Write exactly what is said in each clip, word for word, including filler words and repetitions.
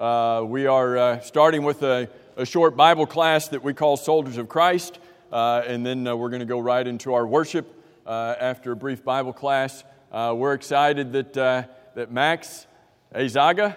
Uh, we are uh, starting with a, a short Bible class that we call Soldiers of Christ, uh, and then uh, we're going to go right into our worship uh, after a brief Bible class. Uh, we're excited that uh, that Max Azaga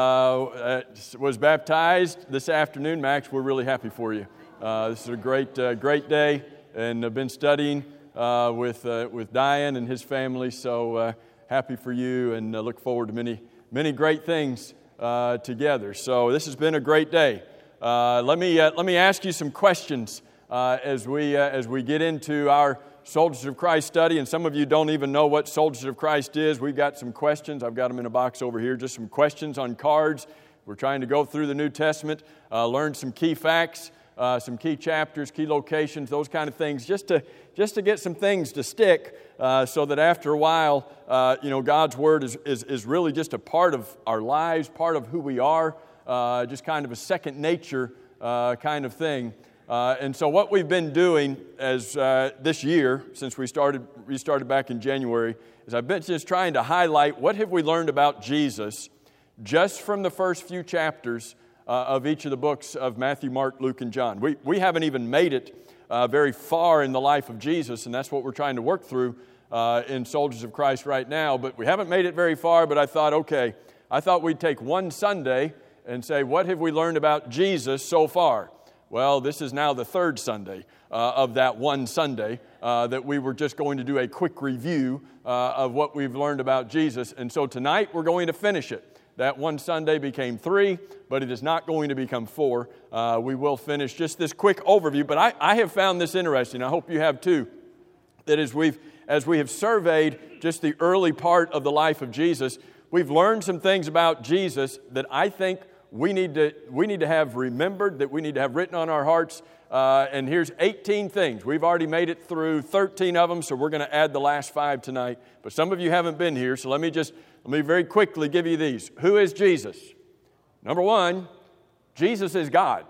uh, was baptized this afternoon. Max, we're really happy for you. Uh, this is a great uh, great day, and I've been studying uh, with uh, with Diane and his family. So uh, happy for you, and uh, look forward to many many great things Uh, together. So this has been a great day. Uh, let me uh, let me ask you some questions uh, as we uh, as we get into our Soldiers of Christ study. And some of you don't even know what Soldiers of Christ is. We've got some questions. I've got them in a box over here. Just some questions on cards. We're trying to go through the New Testament, uh, learn some key facts, uh, some key chapters, key locations, those kind of things, just to just to get some things to stick, uh, so that after a while, uh, you know, God's Word is, is is really just a part of our lives, part of who we are, uh, just kind of a second nature uh, kind of thing. Uh, and so, what we've been doing as uh, this year, since we started we started back in January, is I've been just trying to highlight what have we learned about Jesus, just from the first few chapters uh, of each of the books of Matthew, Mark, Luke, and John. We we haven't even made it Uh, very far in the life of Jesus, and that's what we're trying to work through uh, in Soldiers of Christ right now. But we haven't made it very far, but I thought, okay, I thought we'd take one Sunday and say, what have we learned about Jesus so far? Well, this is now the third Sunday uh, of that one Sunday uh, that we were just going to do a quick review uh, of what we've learned about Jesus. And so tonight we're going to finish it. That one Sunday became three, but it is not going to become four. Uh, we will finish just this quick overview, but I, I have found this interesting. I hope you have too, that as we've as we have surveyed just the early part of the life of Jesus, we've learned some things about Jesus that I think we need to we need to have remembered, that we need to have written on our hearts. Uh, and here's eighteen things. We've already made it through thirteen of them, so we're going to add the last five tonight. But some of you haven't been here, so let me just let me very quickly give you these. Who is Jesus? Number one, Jesus is God.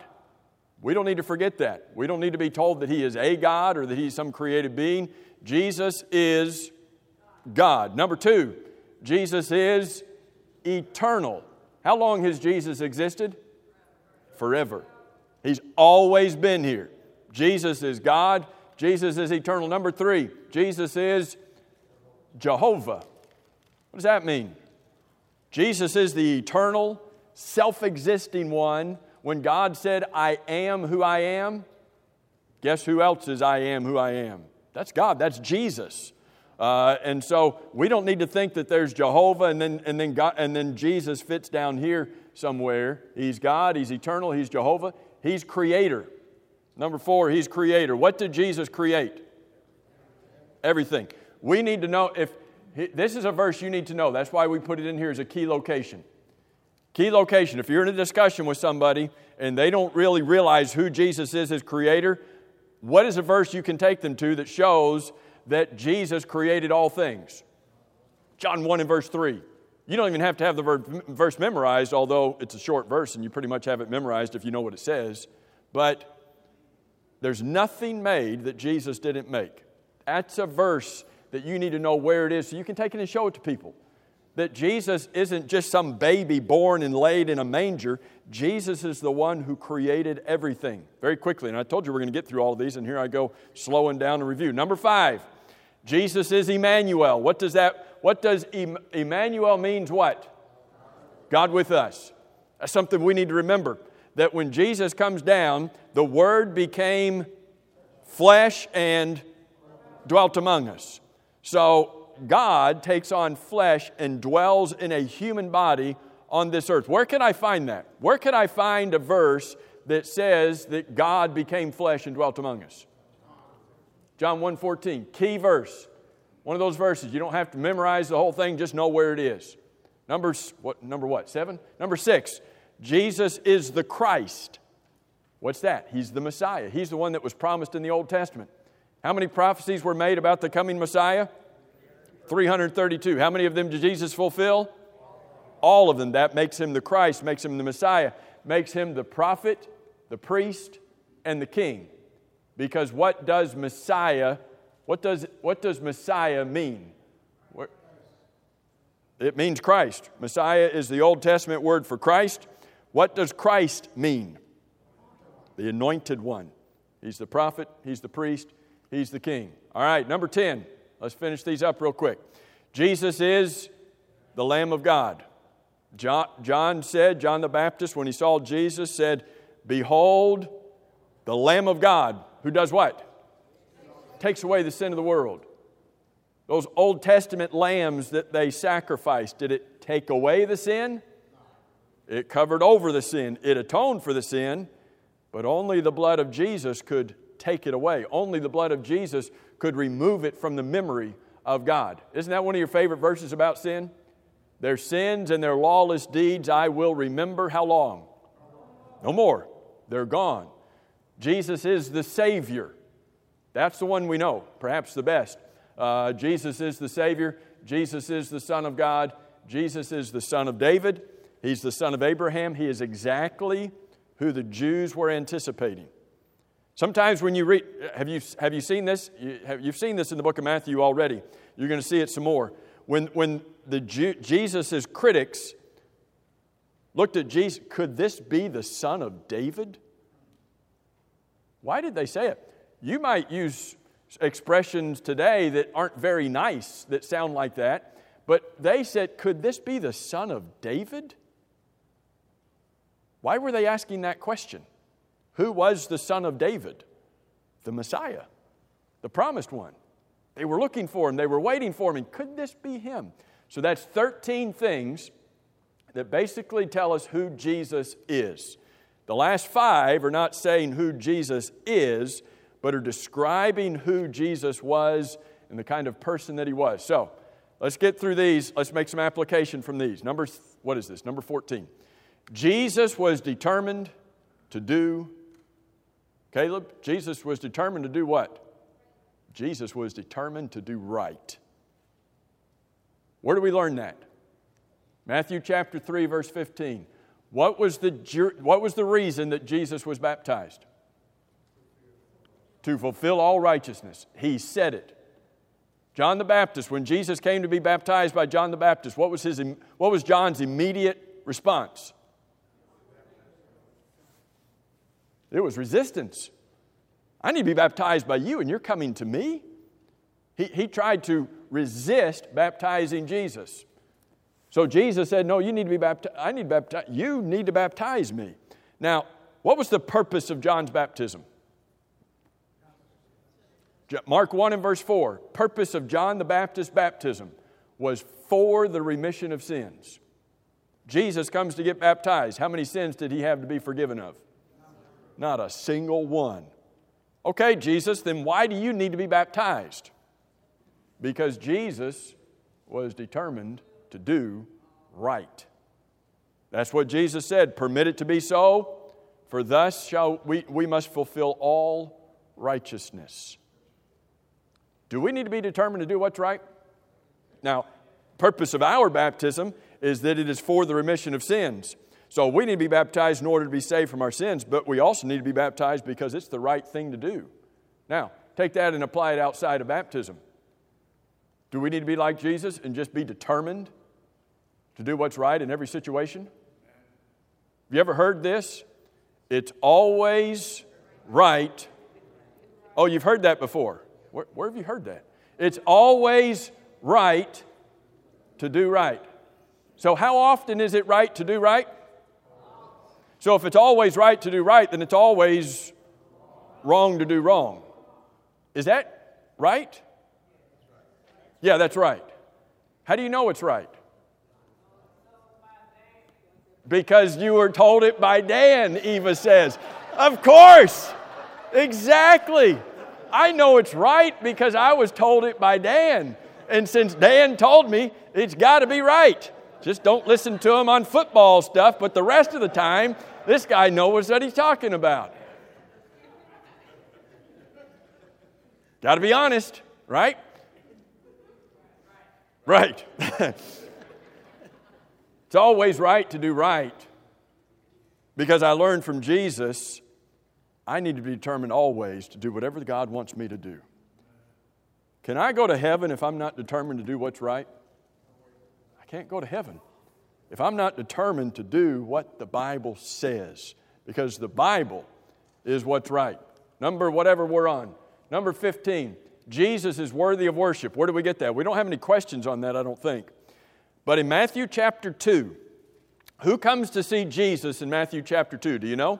We don't need to forget that. We don't need to be told that He is a God or that He's some created being. Jesus is God. Number two, Jesus is eternal. How long has Jesus existed? Forever. He's always been here. Jesus is God. Jesus is eternal. Number three, Jesus is Jehovah. What does that mean? Jesus is the eternal, self-existing one. When God said, I am who I am, guess who else is I am who I am? That's God. That's Jesus. Uh, and so we don't need to think that there's Jehovah and then and then God, and then Jesus fits down here somewhere. He's God. He's eternal. He's Jehovah. He's creator. Number four, He's creator. What did Jesus create? Everything. We need to know if this is a verse you need to know. That's why we put it in here as a key location. Key location. If you're in a discussion with somebody and they don't really realize who Jesus is as creator, what is a verse you can take them to that shows that Jesus created all things? John one and verse three. You don't even have to have the verse memorized, although it's a short verse and you pretty much have it memorized if you know what it says. But there's nothing made that Jesus didn't make. That's a verse that you need to know where it is so you can take it and show it to people. That Jesus isn't just some baby born and laid in a manger. Jesus is the one who created everything. Very quickly, and I told you we're going to get through all of these, and here I go slowing down the review. Number five, Jesus is Emmanuel. What does that, what does Emmanuel means what? God with us. That's something we need to remember. That when Jesus comes down, the Word became flesh and dwelt among us. So God takes on flesh and dwells in a human body on this earth. Where can I find that? Where can I find a verse that says that God became flesh and dwelt among us? John one fourteen, key verse. One of those verses. You don't have to memorize the whole thing, just know where it is. Number, what, number what, seven? Number six, Jesus is the Christ. What's that? He's the Messiah. He's the one that was promised in the Old Testament. How many prophecies were made about the coming Messiah? three hundred thirty-two. How many of them did Jesus fulfill? All of them. That makes Him the Christ, makes Him the Messiah, makes Him the prophet, the priest, and the king. Because what does Messiah, what does, what does Messiah mean? It means Christ. Messiah is the Old Testament word for Christ. What does Christ mean? The anointed one. He's the prophet, he's the priest, he's the king. All right, number ten. Let's finish these up real quick. Jesus is the Lamb of God. John, John said, John the Baptist, when he saw Jesus, said, "Behold, the Lamb of God, who does what? Takes away the sin of the world." Those Old Testament lambs that they sacrificed, did it take away the sin? It covered over the sin. It atoned for the sin, but only the blood of Jesus could take it away. Only the blood of Jesus could remove it from the memory of God. Isn't that one of your favorite verses about sin? Their sins and their lawless deeds I will remember how long? No more. They're gone. Jesus is the Savior. That's the one we know, perhaps the best. Uh, Jesus is the Savior. Jesus is the Son of God. Jesus is the Son of David. He's the son of Abraham. He is exactly who the Jews were anticipating. Sometimes when you read, have you, have you seen this? You, have, you've seen this in the book of Matthew already. You're going to see it some more. When, when the Jew, Jesus' critics looked at Jesus, could this be the son of David? Why did they say it? You might use expressions today that aren't very nice that sound like that, but they said, could this be the son of David? Why were they asking that question? Who was the son of David? The Messiah, the promised one. They were looking for him. They were waiting for him. And could this be him? So that's thirteen things that basically tell us who Jesus is. The last five are not saying who Jesus is, but are describing who Jesus was and the kind of person that he was. So let's get through these. Let's make some application from these. Number, what is this? Number fourteen. Jesus was determined to do, Caleb, Jesus was determined to do what? Jesus was determined to do right. Where do we learn that? Matthew chapter three, verse fifteen. What was the, what was the reason that Jesus was baptized? To fulfill all righteousness. He said it. John the Baptist, when Jesus came to be baptized by John the Baptist, what was his, what was John's immediate response? It was resistance. I need to be baptized by you, and you're coming to me? He, he tried to resist baptizing Jesus. So Jesus said, no, you need to be baptized. I need to baptize. You need to baptize me. Now, what was the purpose of John's baptism? Mark one and verse four. Purpose of John the Baptist's baptism was for the remission of sins. Jesus comes to get baptized. How many sins did he have to be forgiven of? Not a single one. Okay, Jesus, then why do you need to be baptized? Because Jesus was determined to do right. That's what Jesus said. Permit it to be so, for thus shall we, we must fulfill all righteousness. Do we need to be determined to do what's right? Now, purpose of our baptism is that it is for the remission of sins. So we need to be baptized in order to be saved from our sins, but we also need to be baptized because it's the right thing to do. Now, take that and apply it outside of baptism. Do we need to be like Jesus and just be determined to do what's right in every situation? Have you ever heard this? It's always right. Oh, you've heard that before. Where, where have you heard that? It's always right to do right. So how often is it right to do right? So if it's always right to do right, then it's always wrong to do wrong. Is that right? Yeah, that's right. How do you know it's right? Because you were told it by Dan, Eva says. Of course. Exactly. I know it's right because I was told it by Dan. And since Dan told me, it's got to be right. Just don't listen to him on football stuff, but the rest of the time, this guy knows what he's talking about. Got to be honest, right? Right. It's always right to do right. Because I learned from Jesus, I need to be determined always to do whatever God wants me to do. Can I go to heaven if I'm not determined to do what's right? I can't go to heaven. if I'm not determined to do what the Bible says, because the Bible is what's right. Number whatever we're on. Number fifteen, Jesus is worthy of worship. Where do we get that? We don't have any questions on that, I don't think. But in Matthew chapter two, who comes to see Jesus in Matthew chapter two? Do you know?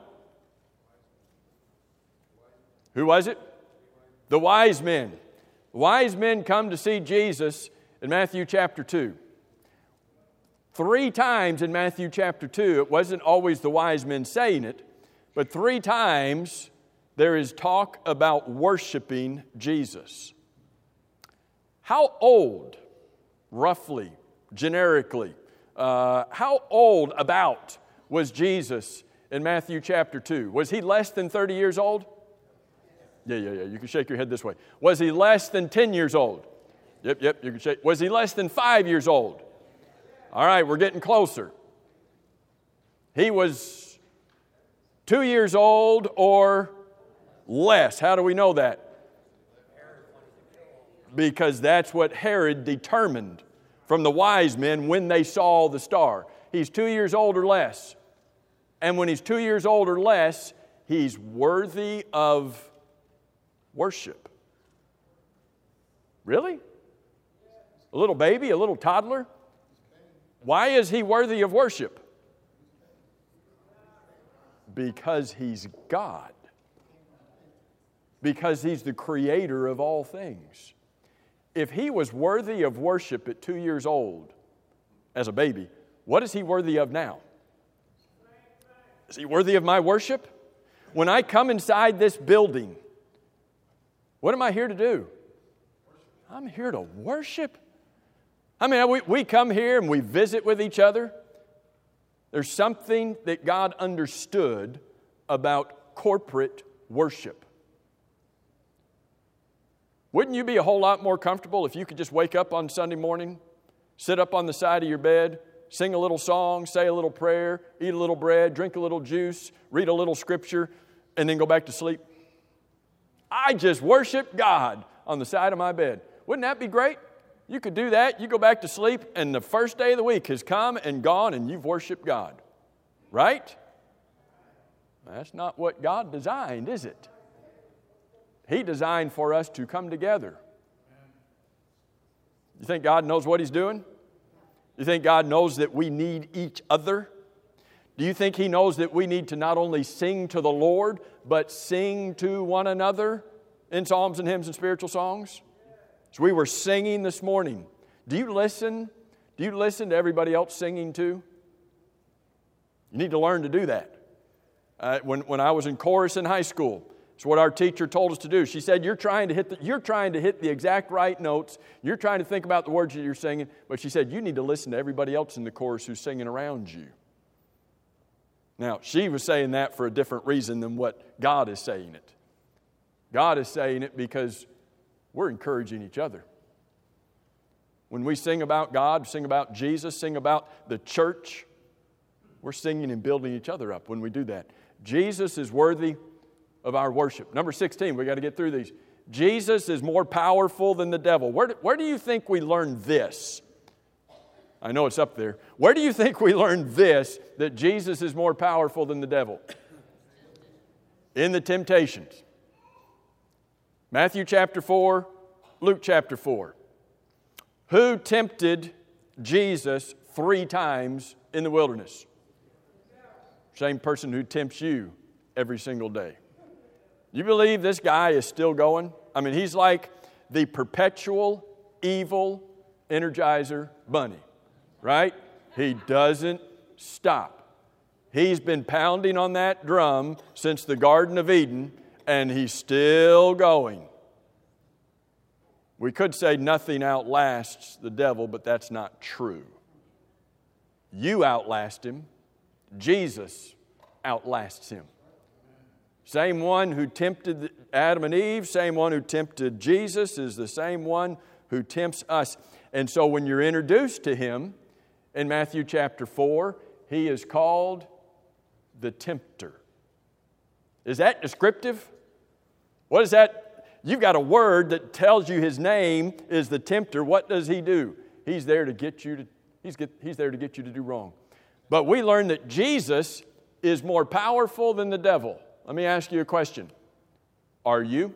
Who was it? The wise men. The wise men come to see Jesus in Matthew chapter two. Three times in Matthew chapter two, it wasn't always the wise men saying it, but three times there is talk about worshiping Jesus. How old, roughly, generically, uh, how old about was Jesus in Matthew chapter two? Was he less than thirty years old? Yeah, yeah, yeah. You can shake your head this way. Was he less than ten years old? Yep, yep. You can shake. Was he less than five years old? All right, we're getting closer. He was two years old or less. How do we know that? Because that's what Herod determined from the wise men when they saw the star. He's two years old or less. And when he's two years old or less, he's worthy of worship. Really? A little baby, a little toddler? Why is he worthy of worship? Because he's God. Because he's the creator of all things. If he was worthy of worship at two years old, as a baby, what is he worthy of now? Is he worthy of my worship? When I come inside this building, what am I here to do? I'm here to worship. I mean, we, we come here and we visit with each other. There's something that God understood about corporate worship. Wouldn't you be a whole lot more comfortable if you could just wake up on Sunday morning, sit up on the side of your bed, sing a little song, say a little prayer, eat a little bread, drink a little juice, read a little scripture, and then go back to sleep? I just worship God on the side of my bed. Wouldn't that be great? You could do that. You go back to sleep, and the first day of the week has come and gone, and you've worshiped God. Right? That's not what God designed, is it? He designed for us to come together. You think God knows what He's doing? You think God knows that we need each other? Do you think He knows that we need to not only sing to the Lord, but sing to one another in psalms and hymns and spiritual songs? So we were singing this morning. Do you listen? Do you listen to everybody else singing too? You need to learn to do that. Uh, when, when I was in chorus in high school, it's what our teacher told us to do. She said, you're trying to hit the, you're trying to hit the exact right notes. You're trying to think about the words that you're singing. But she said, you need to listen to everybody else in the chorus who's singing around you. Now, she was saying that for a different reason than what God is saying it. God is saying it because we're encouraging each other. When we sing about God, sing about Jesus, sing about the church, we're singing and building each other up when we do that. Jesus is worthy of our worship. Number sixteen, we got to get through these. Jesus is more powerful than the devil. Where do, where do you think we learned this? I know it's up there. Where do you think we learned this, that Jesus is more powerful than the devil? In the temptations. Matthew chapter four, Luke chapter four. Who tempted Jesus three times in the wilderness? Same person who tempts you every single day. You believe this guy is still going? I mean, he's like the perpetual evil Energizer bunny, right? He doesn't stop. He's been pounding on that drum since the Garden of Eden, and he's still going. We could say nothing outlasts the devil, but that's not true. You outlast him. Jesus outlasts him. Same one who tempted Adam and Eve, same one who tempted Jesus is the same one who tempts us. And so when you're introduced to him in Matthew chapter four, he is called the tempter. Is that descriptive? What is that? You've got a word that tells you his name is the tempter. What does he do? He's there to get you to, he's, get, he's there to get you to do wrong. But we learn that Jesus is more powerful than the devil. Let me ask you a question. Are you?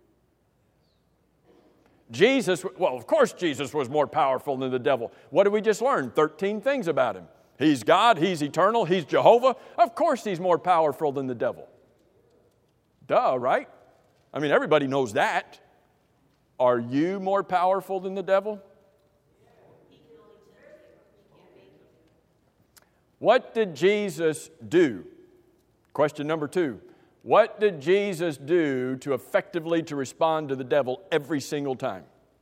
Jesus, well, of course Jesus was more powerful than the devil. What did we just learn? thirteen things about him. He's God, he's eternal, he's Jehovah. Of course he's more powerful than the devil. Duh, right? I mean, everybody knows that. Are you more powerful than the devil? What did Jesus do? Question number two. What did Jesus do to effectively to respond to the devil every single time?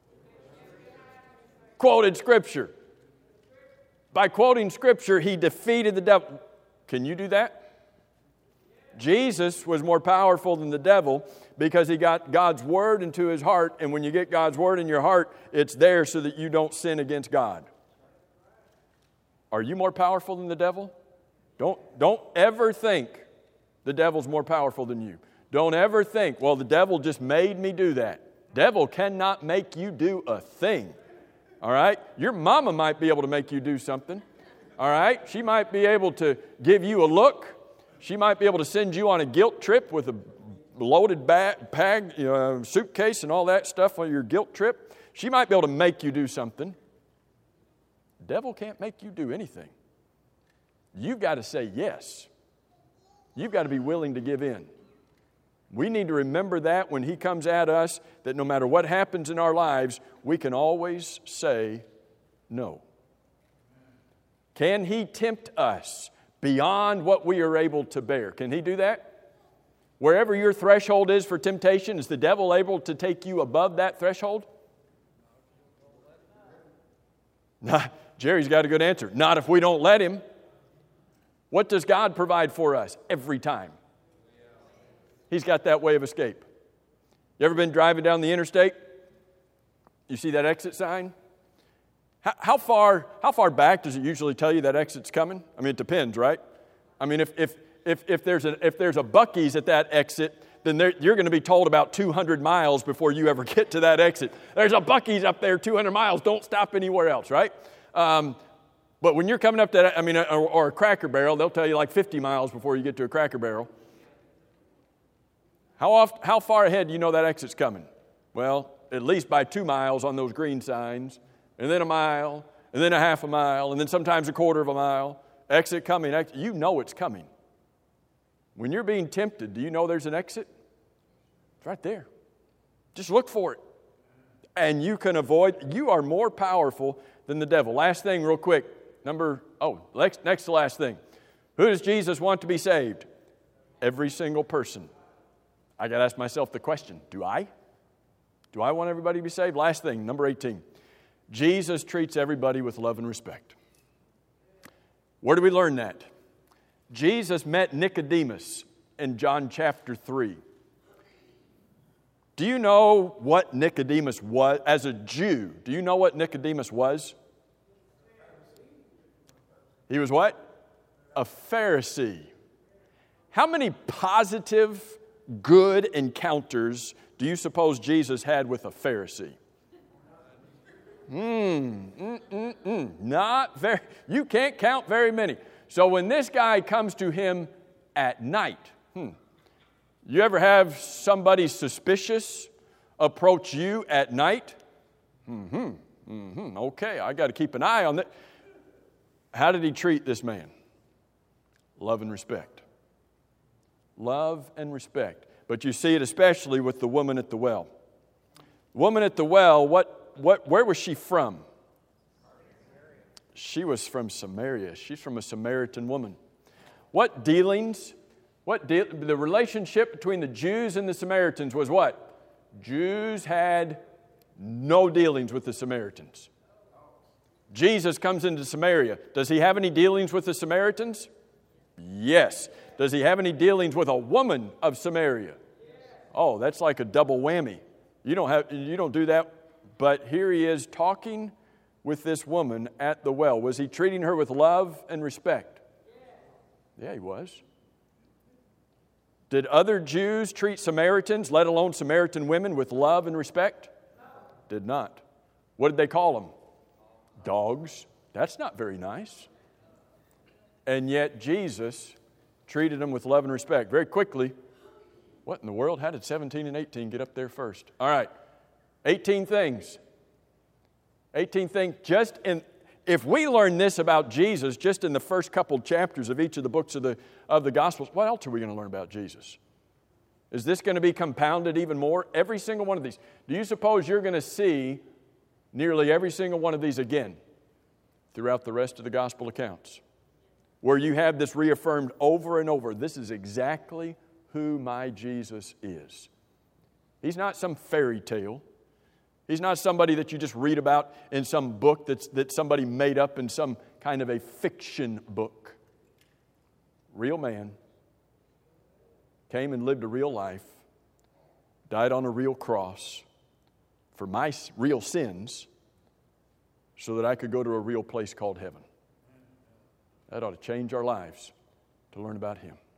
Quoted Scripture. By quoting Scripture, he defeated the devil. Can you do that? Jesus was more powerful than the devil because he got God's Word into his heart, and when you get God's Word in your heart, it's there so that you don't sin against God. Are you more powerful than the devil? Don't, don't ever think the devil's more powerful than you. Don't ever think, well, the devil just made me do that. Devil cannot make you do a thing. All right? Your mama might be able to make you do something. All right? She might be able to give you a look. She might be able to send you on a guilt trip with a loaded bag, bag you know, suitcase and all that stuff on your guilt trip. She might be able to make you do something. The devil can't make you do anything. You've got to say yes. You've got to be willing to give in. We need to remember that when he comes at us, that no matter what happens in our lives, we can always say no. Can he tempt us beyond what we are able to bear? Can he do that? Wherever your threshold is for temptation, is the devil able to take you above that threshold? Jerry's got a good answer. Not if we don't let him. What does God provide for us every time? He's got that way of escape. You ever been driving down the interstate? You see that exit sign? How, how far how far back does it usually tell you that exit's coming? I mean, it depends, right? I mean, if if if, if there's a if there's a Buc-ee's at that exit, then there, you're going to be told about two hundred miles before you ever get to that exit. There's a Buc-ee's up there, two hundred miles. Don't stop anywhere else, right? Um, But when you're coming up to that, I mean, or, or a Cracker Barrel, they'll tell you like fifty miles before you get to a Cracker Barrel. How oft, how far ahead do you know that exit's coming? Well, at least by two miles on those green signs, and then a mile, and then a half a mile, and then sometimes a quarter of a mile. Exit coming. Exit, you know it's coming. When you're being tempted, do you know there's an exit? It's right there. Just look for it. And you can avoid, you are more powerful than the devil. Last thing real quick. Number, oh, next, next to last thing. Who does Jesus want to be saved? Every single person. I got to ask myself the question, do I? Do I want everybody to be saved? Last thing, number eighteen. Jesus treats everybody with love and respect. Where do we learn that? Jesus met Nicodemus in John chapter three. Do you know what Nicodemus was? As a Jew, do you know what Nicodemus was? He was what? A Pharisee. How many positive, good encounters do you suppose Jesus had with a Pharisee? Mm, mm, mm, mm. Not very. You can't count very many. So when this guy comes to him at night, hmm, you ever have somebody suspicious approach you at night? Mm-hmm. Mm-hmm. Okay, I got to keep an eye on that. How did he treat this man? Love and respect. Love and respect. But you see it especially with the woman at the well. The woman at the well, what, what, where was she from? She was from Samaria. She's from a Samaritan woman. What dealings, what de- the relationship between the Jews and the Samaritans was what? Jews had no dealings with the Samaritans. Jesus comes into Samaria. Does he have any dealings with the Samaritans? Yes. Does he have any dealings with a woman of Samaria? Oh, that's like a double whammy. You don't have, you don't do that. But here he is talking with this woman at the well. Was he treating her with love and respect? Yeah, he was. Did other Jews treat Samaritans, let alone Samaritan women, with love and respect? Did not. What did they call them? Dogs. That's not very nice. And yet Jesus treated them with love and respect. Very quickly, what in the world? How did seventeen and eighteen get up there first? All right, eighteen things. eighteen things just in, if we learn this about Jesus just in the first couple chapters of each of the books of the, of the Gospels, what else are we going to learn about Jesus? Is this going to be compounded even more? Every single one of these. Do you suppose you're going to see nearly every single one of these again throughout the rest of the Gospel accounts? Where you have this reaffirmed over and over. This is exactly who my Jesus is. He's not some fairy tale. He's not somebody that you just read about in some book that's, that somebody made up in some kind of a fiction book. Real man. Came and lived a real life. Died on a real cross for my real sins so that I could go to a real place called heaven. That ought to change our lives to learn about Him.